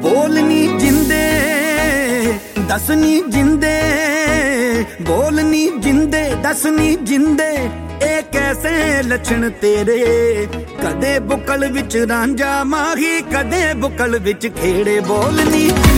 ਬੋਲ ਨੀ ਜਿੰਦੇ ਦਸ ਨੀ ਜਿੰਦੇ, ਬੋਲ ਨੀ ਜਿੰਦੇ ਦਸ ਨੀ ਜਿੰਦੇ, ਇਹ ਕੈਸੇ ਲੱਛਣ ਤੇਰੇ। ਕਦੇ ਬੁਕਲ ਵਿੱਚ ਰਾਂਝਾ ਮਾਹੀ, ਕਦੇ ਬੁਕਲ ਵਿੱਚ ਖੇੜੇ। ਬੋਲ ਨੀ